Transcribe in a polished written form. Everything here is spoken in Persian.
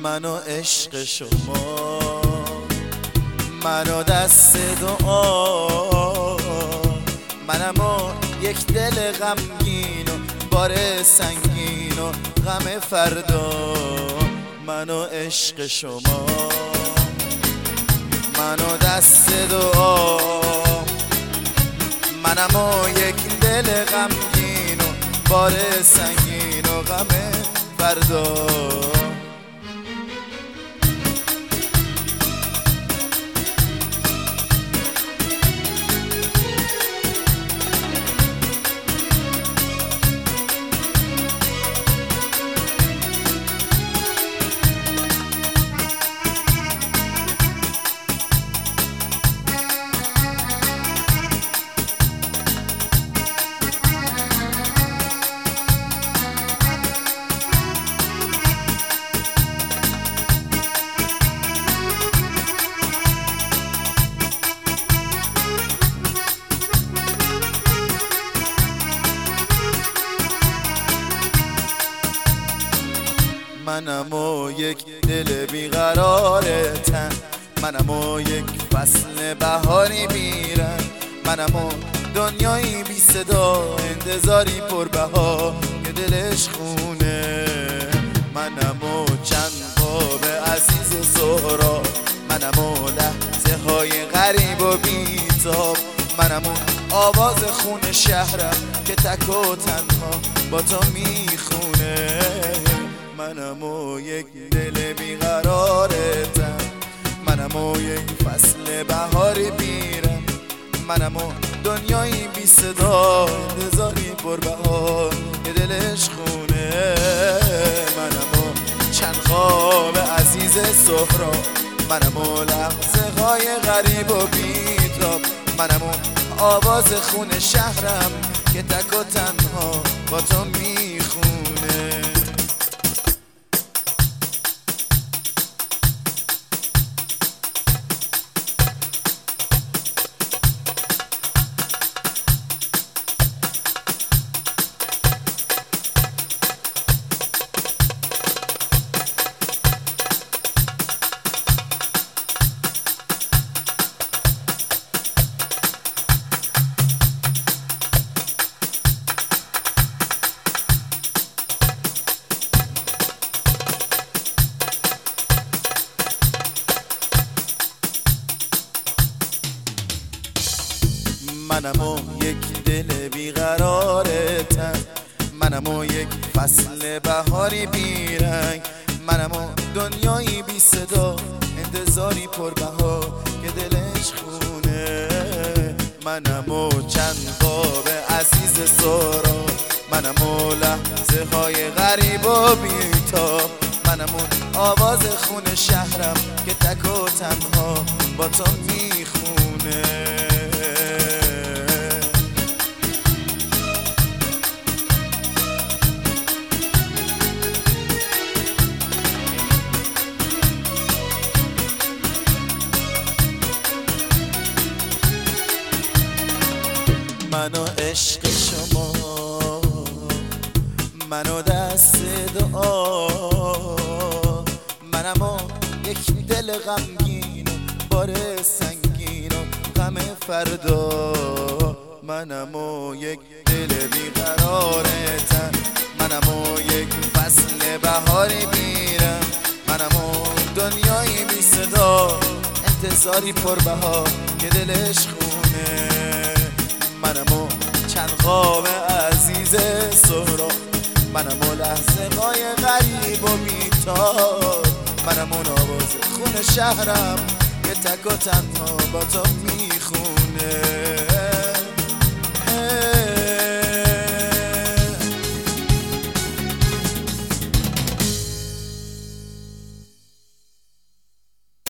من و عشق شما، من و دست دعا، منم و یک دل غمگین و بار سنگین و غم فردا. من و عشق شما، من و دست دعا، منم و یک دل غمگین و بار سنگین و غم فردا. منم و یک دل بیقرار تن، منم و یک فصل بهاری بیرن، منم و دنیایی بی صدا، انتظاری پربها که دلش خونه. منم و چند خواب عزیز و سهراب، منم و لحظه های غریب و بیتاب، منم و آواز خون شهرم که تک و تنها با تو میخونه. منم و یک دل بیقرارتم، منم و یک فصل بهاری بیرم، منم و دنیایی بی صدا، انتظاری پربها که دلش خونه. منم و چند خواب عزیز سهراب، منم و لحظه های غریب و بیتاب، منم و آواز خون شهرم که تک و تنها با تو میخونه. منم و یک دل بیقرارتم، منم و یک فصل بهاری بیرنگ، منم و دنیایی بی صدا، انتظاری پربها که دلش خونه. منم و چند خواب عزیز سهراب، منم و لحظه های غریب و بیتاب، منم و آواز خون شهرم که تک و تنها با تو میخونه. من و عشق شما، من و دست دعا، منم و یک دل غمگین و بار سنگین و غم فردا. منم و یک دل بیقرارتم، منم و یک فصل بهاری بیرم، منم و دنیایی بی صدا، انتظاری پربها که دلش خونه. منم و چند خواب عزیز سهراب، منم و لحظه های غریب و بیتاب، منم و آواز خون شهرم که تک و تنها با تو میخونه.